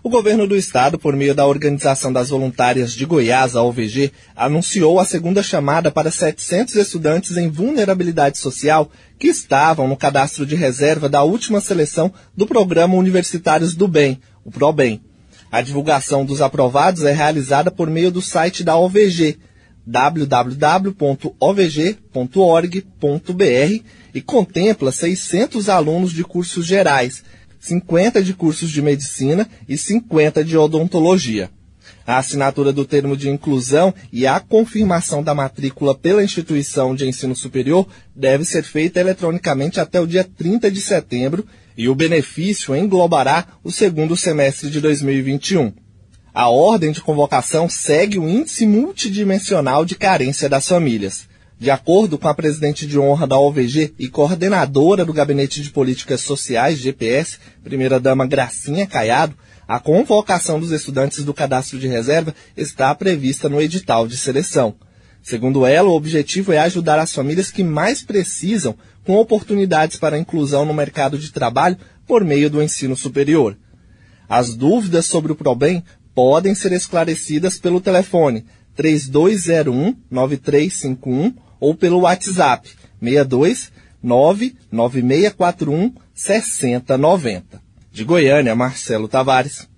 O governo do estado, por meio da Organização das Voluntárias de Goiás, a OVG, anunciou a segunda chamada para 700 estudantes em vulnerabilidade social que estavam no cadastro de reserva da última seleção do Programa Universitários do Bem, o ProBem. A divulgação dos aprovados é realizada por meio do site da OVG, www.ovg.org.br, e contempla 600 alunos de cursos gerais, 50 de cursos de medicina e 50 de odontologia. A assinatura do termo de inclusão e a confirmação da matrícula pela instituição de ensino superior deve ser feita eletronicamente até o dia 30 de setembro e o benefício englobará o segundo semestre de 2021. A ordem de convocação segue o índice multidimensional de carência das famílias. De acordo com a presidente de honra da OVG e coordenadora do Gabinete de Políticas Sociais, GPS, primeira-dama Gracinha Caiado, a convocação dos estudantes do cadastro de reserva está prevista no edital de seleção. Segundo ela, o objetivo é ajudar as famílias que mais precisam com oportunidades para a inclusão no mercado de trabalho por meio do ensino superior. As dúvidas sobre o ProBem podem ser esclarecidas pelo telefone 3201-9351 ou pelo WhatsApp 62 99641 6090. De Goiânia, Marcelo Tavares.